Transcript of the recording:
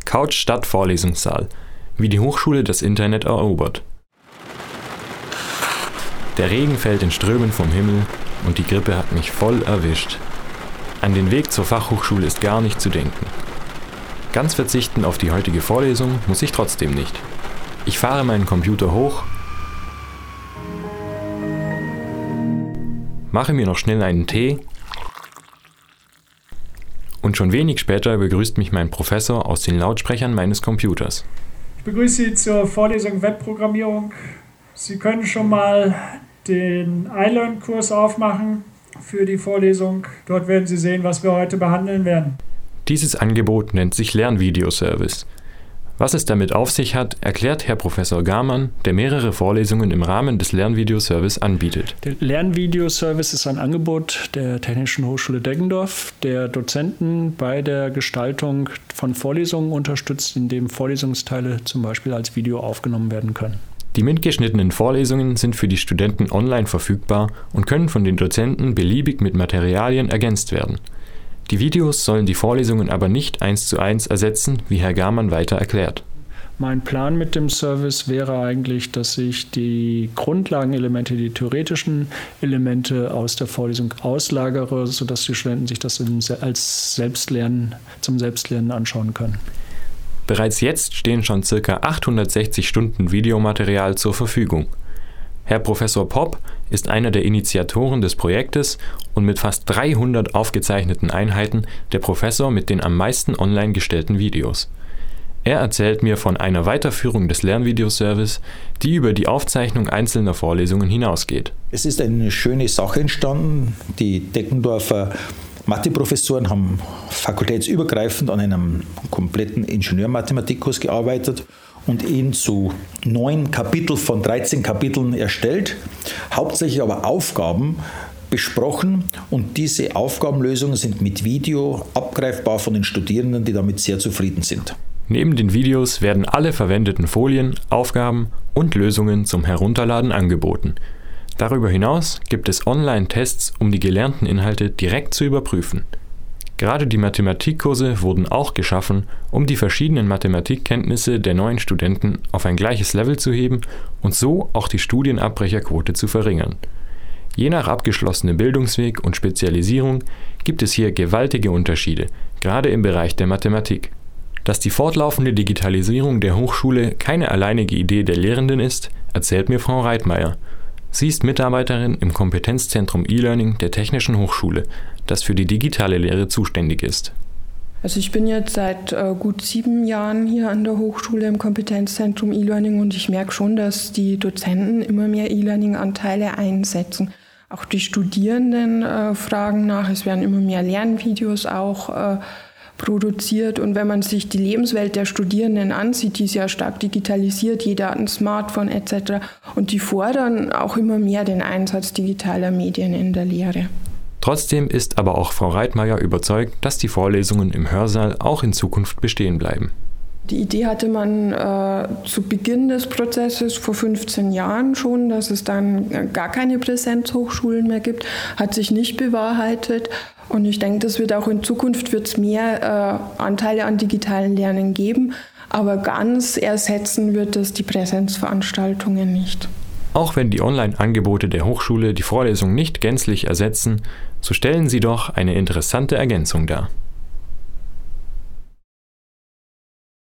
Couch statt Vorlesungssaal. Wie die Hochschule das Internet erobert. Der Regen fällt in Strömen vom Himmel und die Grippe hat mich voll erwischt. An den Weg zur Fachhochschule ist gar nicht zu denken. Ganz verzichten auf die heutige Vorlesung muss ich trotzdem nicht. Ich fahre meinen Computer hoch, mache mir noch schnell einen Tee und schon wenig später begrüßt mich mein Professor aus den Lautsprechern meines Computers. Ich begrüße Sie zur Vorlesung Webprogrammierung. Sie können schon mal den iLearn-Kurs aufmachen für die Vorlesung. Dort werden Sie sehen, was wir heute behandeln werden. Dieses Angebot nennt sich Lernvideoservice. Was es damit auf sich hat, erklärt Herr Professor Garmann, der mehrere Vorlesungen im Rahmen des Lernvideoservice anbietet. Der Lernvideoservice ist ein Angebot der Technischen Hochschule Deggendorf, der Dozenten bei der Gestaltung von Vorlesungen unterstützt, indem Vorlesungsteile zum Beispiel als Video aufgenommen werden können. Die mitgeschnittenen Vorlesungen sind für die Studenten online verfügbar und können von den Dozenten beliebig mit Materialien ergänzt werden. Die Videos sollen die Vorlesungen aber nicht 1:1 ersetzen, wie Herr Garmann weiter erklärt. Mein Plan mit dem Service wäre eigentlich, dass ich die Grundlagenelemente, die theoretischen Elemente aus der Vorlesung auslagere, sodass die Studenten sich das als Selbstlernen, zum Selbstlernen anschauen können. Bereits jetzt stehen schon ca. 860 Stunden Videomaterial zur Verfügung. Herr Professor Popp ist einer der Initiatoren des Projektes und mit fast 300 aufgezeichneten Einheiten der Professor mit den am meisten online gestellten Videos. Er erzählt mir von einer Weiterführung des Lernvideoservice, die über die Aufzeichnung einzelner Vorlesungen hinausgeht. Es ist eine schöne Sache entstanden. Die Deggendorfer Matheprofessoren haben fakultätsübergreifend an einem kompletten Ingenieurmathematikkurs gearbeitet und ihn zu 9 Kapiteln von 13 Kapiteln erstellt, hauptsächlich aber Aufgaben besprochen und diese Aufgabenlösungen sind mit Video abgreifbar von den Studierenden, die damit sehr zufrieden sind. Neben den Videos werden alle verwendeten Folien, Aufgaben und Lösungen zum Herunterladen angeboten. Darüber hinaus gibt es Online-Tests, um die gelernten Inhalte direkt zu überprüfen. Gerade die Mathematikkurse wurden auch geschaffen, um die verschiedenen Mathematikkenntnisse der neuen Studenten auf ein gleiches Level zu heben und so auch die Studienabbrecherquote zu verringern. Je nach abgeschlossenem Bildungsweg und Spezialisierung gibt es hier gewaltige Unterschiede, gerade im Bereich der Mathematik. Dass die fortlaufende Digitalisierung der Hochschule keine alleinige Idee der Lehrenden ist, erzählt mir Frau Reitmeier. Sie ist Mitarbeiterin im Kompetenzzentrum E-Learning der Technischen Hochschule, das für die digitale Lehre zuständig ist. Also ich bin jetzt seit gut 7 Jahren hier an der Hochschule im Kompetenzzentrum E-Learning und ich merke schon, dass die Dozenten immer mehr E-Learning-Anteile einsetzen. Auch die Studierenden fragen nach, es werden immer mehr Lernvideos auch produziert und wenn man sich die Lebenswelt der Studierenden ansieht, die ist ja stark digitalisiert, jeder hat ein Smartphone etc. und die fordern auch immer mehr den Einsatz digitaler Medien in der Lehre. Trotzdem ist aber auch Frau Reitmeier überzeugt, dass die Vorlesungen im Hörsaal auch in Zukunft bestehen bleiben. Die Idee hatte man zu Beginn des Prozesses vor 15 Jahren schon, dass es dann gar keine Präsenzhochschulen mehr gibt, hat sich nicht bewahrheitet. Und ich denke, das wird auch in Zukunft wird's mehr Anteile an digitalen Lernen geben, aber ganz ersetzen wird es die Präsenzveranstaltungen nicht. Auch wenn die Online-Angebote der Hochschule die Vorlesung nicht gänzlich ersetzen, so stellen sie doch eine interessante Ergänzung dar.